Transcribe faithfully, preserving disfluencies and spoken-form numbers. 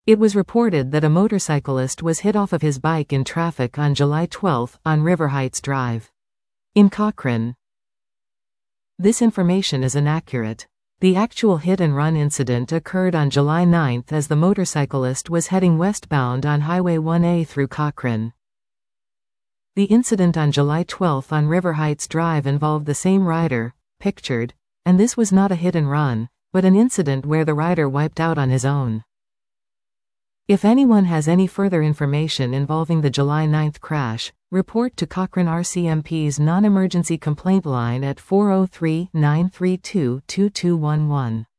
It was reported that a motorcyclist was hit off of his bike in traffic on July twelfth on River Heights Drive in Cochrane. This information is inaccurate. The actual hit-and-run incident occurred on July ninth as the motorcyclist was heading westbound on Highway one A through Cochrane. The incident on July twelfth on River Heights Drive involved the same rider, pictured, and this was not a hit-and-run, but an incident where the rider wiped out on his own. If anyone has any further information involving the July ninth crash, report to Cochrane R C M P's non-emergency complaint line at four oh three, nine three two, two two one one.